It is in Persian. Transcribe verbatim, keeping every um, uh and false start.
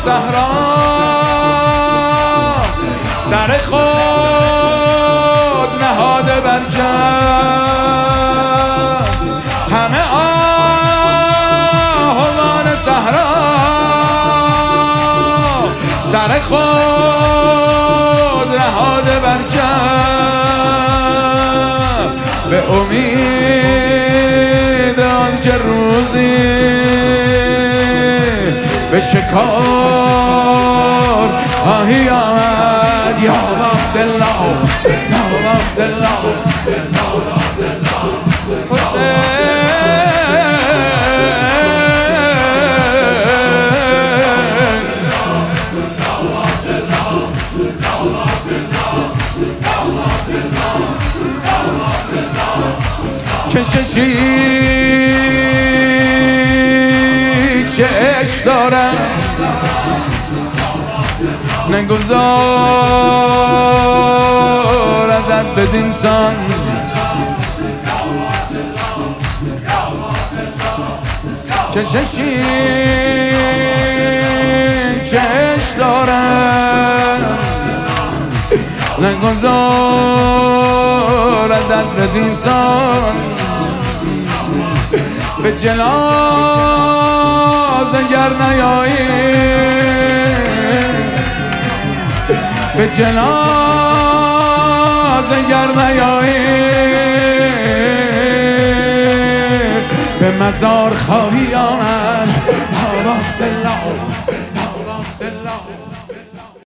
صحرا سر خود نهاده بر جا، همه آهوان صحرا سر خود نهاده بر جا، به امید آنکه روزی به شکار خواهی آمد. یا عبدالله یا عبدالله کششی که عشق دارم نگذارد بدین سان، کششی که عشق دارم نگذارد بدین سان، به جنازه گر نیایی، به جنازه گر نیایی، به مزار خواهی آمد. یا عبدالله